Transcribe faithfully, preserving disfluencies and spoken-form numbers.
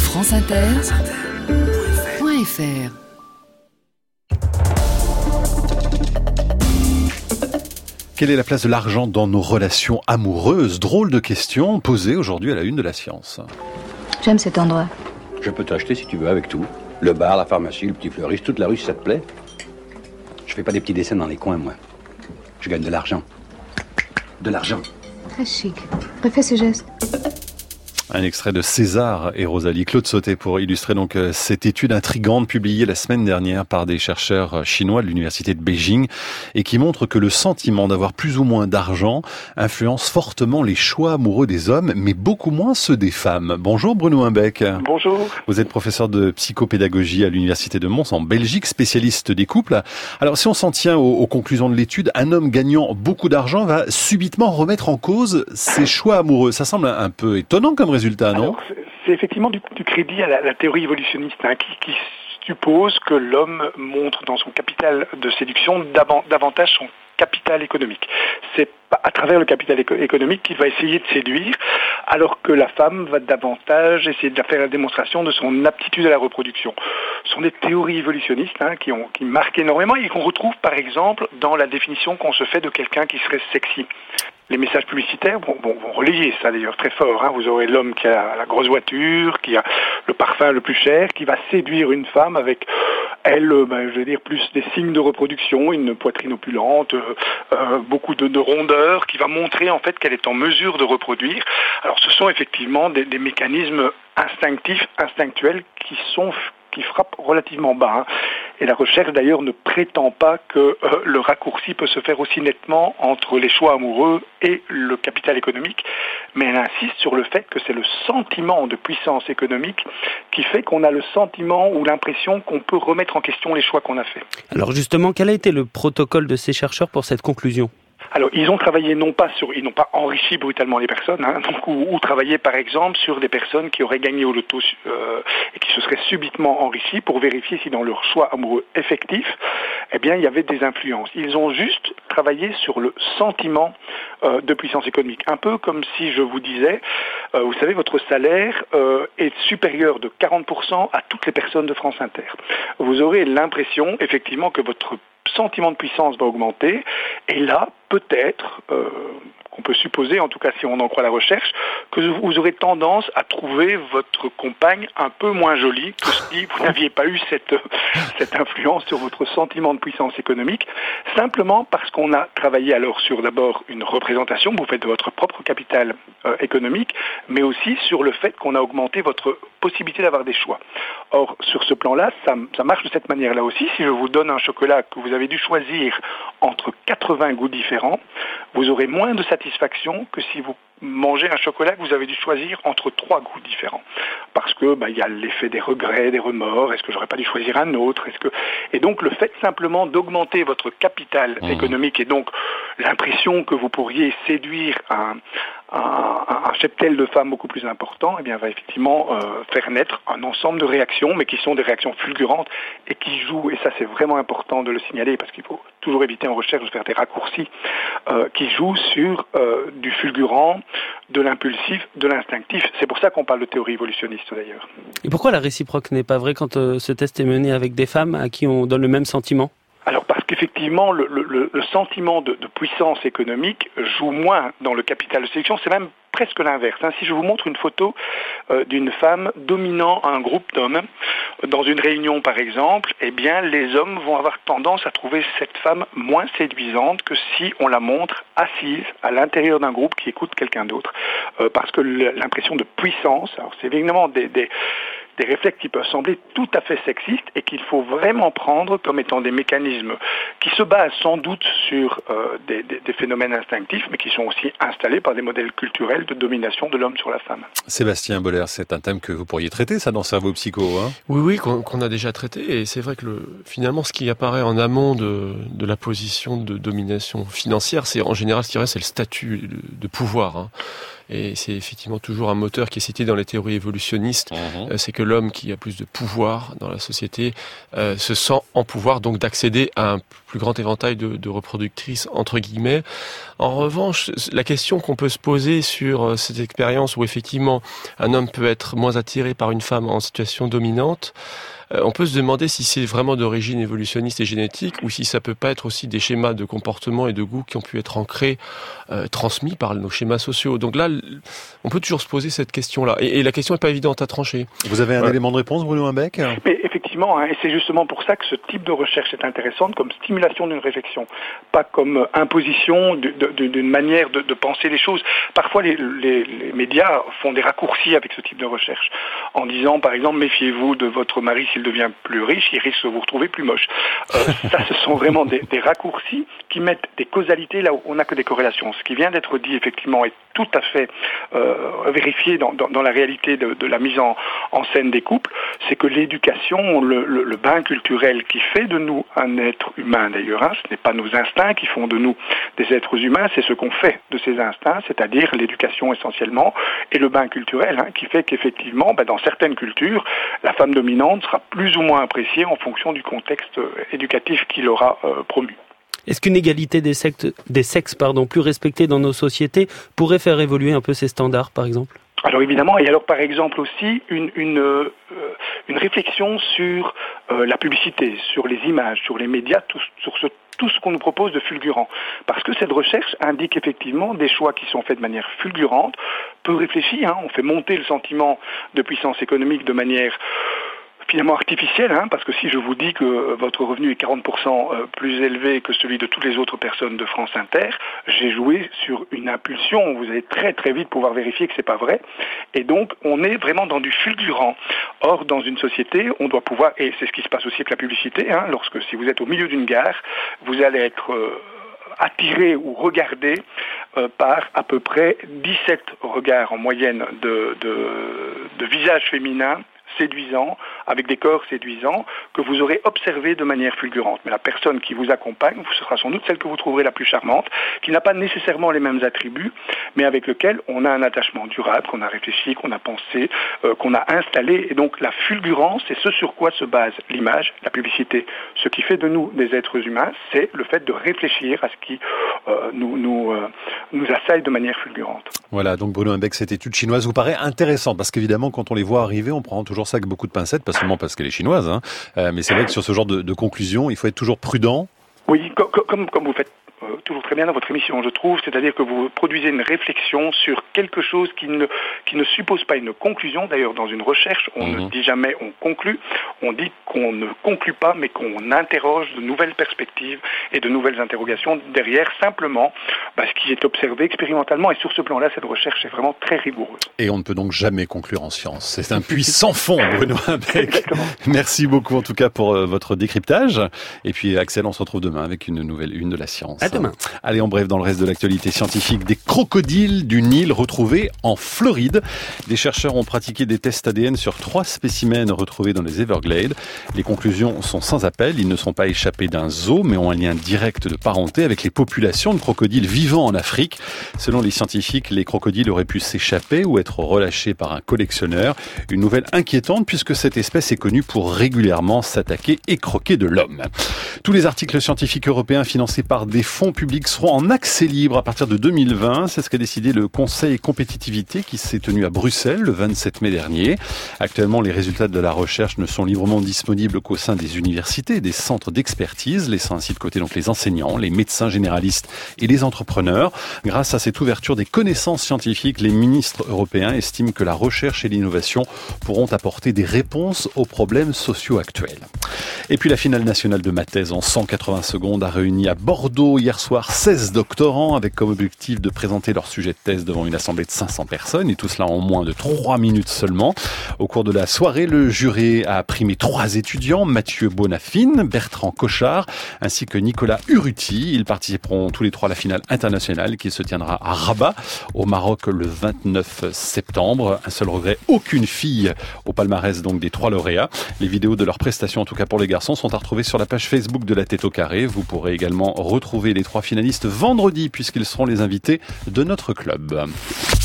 France Inter point F R. Quelle est la place de l'argent dans nos relations amoureuses ? Drôle de question posée aujourd'hui à la une de la Science. J'aime cet endroit. Je peux t'acheter si tu veux avec tout. Le bar, la pharmacie, le petit fleuriste, toute la rue si ça te plaît. Je fais pas des petits dessins dans les coins, moi. Je gagne de l'argent. De l'argent. Très chic. Refais ce geste. Un extrait de César et Rosalie. Claude Sauté pour illustrer donc cette étude intrigante publiée la semaine dernière par des chercheurs chinois de l'université de Beijing et qui montre que le sentiment d'avoir plus ou moins d'argent influence fortement les choix amoureux des hommes, mais beaucoup moins ceux des femmes. Bonjour Bruno Imbeck. Bonjour. Vous êtes professeur de psychopédagogie à l'université de Mons en Belgique, spécialiste des couples. Alors si on s'en tient aux, aux conclusions de l'étude, un homme gagnant beaucoup d'argent va subitement remettre en cause ses choix amoureux. Ça semble un peu étonnant comme résultat. Résultat, non ? Alors, c'est, c'est effectivement du, du crédit à la, la théorie évolutionniste hein, qui, qui suppose que l'homme montre dans son capital de séduction dav- davantage son capital économique. C'est à travers le capital éco- économique qu'il va essayer de séduire, alors que la femme va davantage essayer de faire la démonstration de son aptitude à la reproduction. Ce sont des théories évolutionnistes hein, qui, ont, qui marquent énormément et qu'on retrouve par exemple dans la définition qu'on se fait de quelqu'un qui serait sexy. Les messages publicitaires vont, vont, vont relayer ça d'ailleurs très fort. Hein. Vous aurez l'homme qui a la grosse voiture, qui a le parfum le plus cher, qui va séduire une femme avec, elle, ben, je veux dire, plus des signes de reproduction, une poitrine opulente, euh, beaucoup de, de rondeur, qui va montrer en fait qu'elle est en mesure de reproduire. Alors ce sont effectivement des, des mécanismes instinctifs, instinctuels qui sont qui frappe relativement bas. Hein. Et la recherche d'ailleurs ne prétend pas que euh, le raccourci peut se faire aussi nettement entre les choix amoureux et le capital économique, mais elle insiste sur le fait que c'est le sentiment de puissance économique qui fait qu'on a le sentiment ou l'impression qu'on peut remettre en question les choix qu'on a faits. Alors justement, quel a été le protocole de ces chercheurs pour cette conclusion ? Alors, ils ont travaillé non pas sur, ils n'ont pas enrichi brutalement les personnes, hein, donc, ou, ou travaillé par exemple sur des personnes qui auraient gagné au loto euh, et qui se seraient subitement enrichies pour vérifier si dans leur choix amoureux effectif, eh bien, il y avait des influences. Ils ont juste travaillé sur le sentiment euh, de puissance économique, un peu comme si je vous disais, euh, vous savez, votre salaire euh, est supérieur de quarante pour cent à toutes les personnes de France Inter. Vous aurez l'impression, effectivement, que votre sentiment de puissance va augmenter, et là, peut-être, euh, qu'on peut supposer, en tout cas si on en croit la recherche, que vous aurez tendance à trouver votre compagne un peu moins jolie que si vous n'aviez pas eu cette, cette influence sur votre sentiment de puissance économique, simplement parce qu'on a travaillé alors sur d'abord une représentation que vous faites de votre propre capital euh, économique, mais aussi sur le fait qu'on a augmenté votre possibilité d'avoir des choix. Or, sur ce plan-là, ça, ça marche de cette manière-là aussi. Si je vous donne un chocolat que vous avez dû choisir entre quatre-vingts goûts différents, vous aurez moins de satisfaction que si vous mangez un chocolat que vous avez dû choisir entre trois goûts différents. Parce que bah, y a l'effet des regrets, des remords, est-ce que j'aurais pas dû choisir un autre, est-ce que... Et donc le fait simplement d'augmenter votre capital mmh. économique et donc l'impression que vous pourriez séduire un, un, un cheptel de femmes beaucoup plus important, eh bien va effectivement euh, faire naître un ensemble de réactions, mais qui sont des réactions fulgurantes et qui jouent, et ça c'est vraiment important de le signaler parce qu'il faut toujours éviter en recherche de faire des raccourcis, euh, qui jouent sur euh, du fulgurant, de l'impulsif, de l'instinctif. C'est pour ça qu'on parle de théorie évolutionniste d'ailleurs. Et pourquoi la réciproque n'est pas vraie quand euh, ce test est mené avec des femmes à qui on donne le même sentiment ? Alors parce qu'effectivement, le, le, le sentiment de, de puissance économique joue moins dans le capital de séduction, c'est même presque l'inverse. Hein. Si je vous montre une photo euh, d'une femme dominant un groupe d'hommes, dans une réunion par exemple, eh bien les hommes vont avoir tendance à trouver cette femme moins séduisante que si on la montre assise à l'intérieur d'un groupe qui écoute quelqu'un d'autre. Euh, parce que l'impression de puissance, alors c'est évidemment des... des des réflexes qui peuvent sembler tout à fait sexistes et qu'il faut vraiment prendre comme étant des mécanismes qui se basent sans doute sur euh, des, des, des phénomènes instinctifs, mais qui sont aussi installés par des modèles culturels de domination de l'homme sur la femme. Sébastien Boller, c'est un thème que vous pourriez traiter, ça, dans Cerveau Psycho, hein ? Oui, oui, qu'on, qu'on a déjà traité, et c'est vrai que le, finalement, ce qui apparaît en amont de, de la position de domination financière, c'est en général ce qui reste, c'est le statut de, de pouvoir, hein. et c'est effectivement toujours un moteur qui est cité dans les théories évolutionnistes, mmh. euh, c'est que l'homme qui a plus de pouvoir dans la société euh, se sent en pouvoir donc d'accéder à un plus grand éventail de, de reproductrices entre guillemets. En revanche, la question qu'on peut se poser sur cette expérience où effectivement un homme peut être moins attiré par une femme en situation dominante, euh, on peut se demander si c'est vraiment d'origine évolutionniste et génétique ou si ça peut pas être aussi des schémas de comportement et de goût qui ont pu être ancrés, euh, transmis par nos schémas sociaux. Donc là, on peut toujours se poser cette question-là. Et, et la question n'est pas évidente à trancher. Vous avez un ouais. élément de réponse, Bruno Imbeck ? Mais effectivement, hein, et c'est justement pour ça que ce type de recherche est intéressante comme stimulation d'une réflexion, pas comme imposition de, de, d'une manière de, de penser les choses. Parfois, les, les, les médias font des raccourcis avec ce type de recherche, en disant, par exemple, méfiez-vous de votre mari s'il devient plus riche, il risque de vous retrouver plus moche. Euh, ça, ce sont vraiment des, des raccourcis qui mettent des causalités là où on n'a que des corrélations. Ce qui vient d'être dit, effectivement, est tout à fait euh, vérifié dans, dans, dans la réalité de, de la mise en, en scène des couples, c'est que l'éducation, le, le, le bain culturel qui fait de nous un être humain d'ailleurs, hein, ce n'est pas nos instincts qui font de nous des êtres humains, c'est ce qu'on fait de ces instincts, c'est-à-dire l'éducation essentiellement, et le bain culturel, hein, qui fait qu'effectivement, ben, dans certaines cultures, la femme dominante sera plus ou moins appréciée en fonction du contexte euh, éducatif qu'il aura euh, promu. Est-ce qu'une égalité des sexes, des sexes pardon, plus respectée dans nos sociétés pourrait faire évoluer un peu ces standards, par exemple ? Alors évidemment, et alors par exemple aussi une, une, euh, une réflexion sur euh, la publicité, sur les images, sur les médias, tout, sur ce, tout ce qu'on nous propose de fulgurant. Parce que cette recherche indique effectivement des choix qui sont faits de manière fulgurante, peu réfléchis, hein, on fait monter le sentiment de puissance économique de manière finalement artificielle, hein, parce que si je vous dis que votre revenu est quarante pour cent plus élevé que celui de toutes les autres personnes de France Inter, j'ai joué sur une impulsion, vous allez très très vite pouvoir vérifier que c'est pas vrai, et donc on est vraiment dans du fulgurant. Or, dans une société, on doit pouvoir, et c'est ce qui se passe aussi avec la publicité, hein, lorsque si vous êtes au milieu d'une gare, vous allez être euh, attiré ou regardé euh, par à peu près dix-sept regards en moyenne de, de, de visages féminins séduisants, avec des corps séduisants, que vous aurez observé de manière fulgurante. Mais la personne qui vous accompagne, ce sera sans doute celle que vous trouverez la plus charmante, qui n'a pas nécessairement les mêmes attributs, mais avec lequel on a un attachement durable, qu'on a réfléchi, qu'on a pensé, euh, qu'on a installé. Et donc la fulgurance, c'est ce sur quoi se base l'image, la publicité. Ce qui fait de nous des êtres humains, c'est le fait de réfléchir à ce qui euh, nous, nous, euh, nous assaille de manière fulgurante. Voilà, donc Bruno Imbeck, cette étude chinoise vous paraît intéressante, parce qu'évidemment, quand on les voit arriver, on prend toujours ça avec beaucoup de pincettes, pas seulement parce qu'elle est chinoise, hein, euh, mais c'est vrai que sur ce genre de, de conclusion, il faut être toujours prudent. Oui, comme, comme, comme vous faites euh, toujours très bien dans votre émission, je trouve, c'est-à-dire que vous produisez une réflexion sur quelque chose qui ne, qui ne suppose pas une conclusion. D'ailleurs, dans une recherche, on mmh. ne dit jamais on conclut, on dit qu'on ne conclut pas, mais qu'on interroge de nouvelles perspectives et de nouvelles interrogations derrière, simplement bah, ce qui est observé expérimentalement. Et sur ce plan-là, cette recherche est vraiment très rigoureuse. Et on ne peut donc jamais conclure en science. C'est un puits sans fond, Bruno Imbeck. Merci beaucoup en tout cas pour euh, votre décryptage. Et puis Axel, on se retrouve demain avec une nouvelle une de la science. À demain. Allez, en bref, dans le reste de l'actualité scientifique, des crocodiles du Nil retrouvés en Floride. Des chercheurs ont pratiqué des tests A D N sur trois spécimens retrouvés dans les Everglades. Les conclusions sont sans appel. Ils ne sont pas échappés d'un zoo, mais ont un lien direct de parenté avec les populations de crocodiles vivant en Afrique. Selon les scientifiques, les crocodiles auraient pu s'échapper ou être relâchés par un collectionneur. Une nouvelle inquiétante puisque cette espèce est connue pour régulièrement s'attaquer et croquer de l'homme. Tous les articles scientifiques européens financés par des fonds publics seront en accès libre à partir de deux mille vingt. C'est ce qu'a décidé le Conseil compétitivité qui s'est tenu à Bruxelles le vingt-sept mai dernier. Actuellement, les résultats de la recherche ne sont librement disponibles qu'au sein des universités et des centres d'expertise, laissant ainsi de côté donc les enseignants, les médecins généralistes et les entrepreneurs. Grâce à cette ouverture des connaissances scientifiques, les ministres européens estiment que la recherche et l'innovation pourront apporter des réponses aux problèmes sociaux actuels. Et puis la finale nationale de maths en cent quatre-vingts secondes a réuni à Bordeaux hier soir seize doctorants avec comme objectif de présenter leur sujet de thèse devant une assemblée de cinq cents personnes et tout cela en moins de trois minutes seulement. Au cours de la soirée, le jury a primé trois étudiants, Mathieu Bonafine, Bertrand Cochard ainsi que Nicolas Urruti. Ils participeront tous les trois à la finale internationale qui se tiendra à Rabat au Maroc le vingt-neuf septembre. Un seul regret, aucune fille au palmarès donc des trois lauréats. Les vidéos de leurs prestations, en tout cas pour les garçons, sont à retrouver sur la page Facebook de La Tête au Carré. Vous pourrez également retrouver les trois finalistes vendredi puisqu'ils seront les invités de notre club.